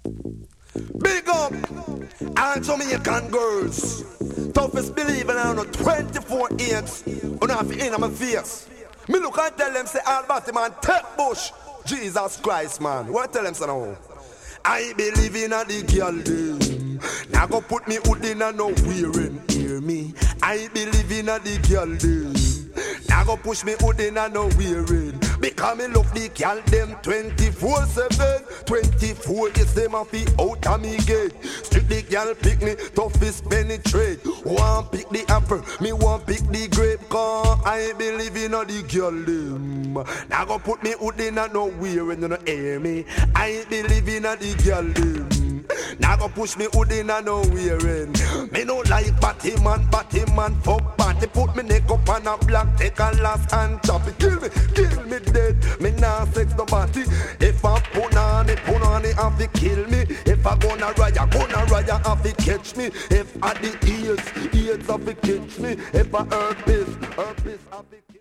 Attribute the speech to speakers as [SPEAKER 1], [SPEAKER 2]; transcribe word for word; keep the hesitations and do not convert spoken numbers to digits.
[SPEAKER 1] Big up all Jamaican girls. Toughest believer now no twenty-four eights. On half in my face. Me look and tell them say all batty man take bush. Jesus Christ man. What tell them say now? I believe in a the girl them. Now go put me hood in a no wearing. Hear me? I believe in a the girl them. Now go push me hood in a no wearing. Because me love the girl them twenty-four seven. twenty-four is them a fi out of me gate. Strip the girl pick me, toughest penetrate. One pick the apple, me one pick the grape. Cause I believe in a the girl them. Now go put me hood in a no wearing. You know hear me? I believe in a the girl them. Now go push me hood in a no wearing. Me no like batty man, batty man fuck party. Put me neck up on a block, take a last and chop it. Kill me, kill me dead. Me nah sex nobody. If I put on it, put on it, have to kill me. If I gonna riot, gonna riot, have to catch me. If I the ears, ears have to catch me. If I herpes, herpes have to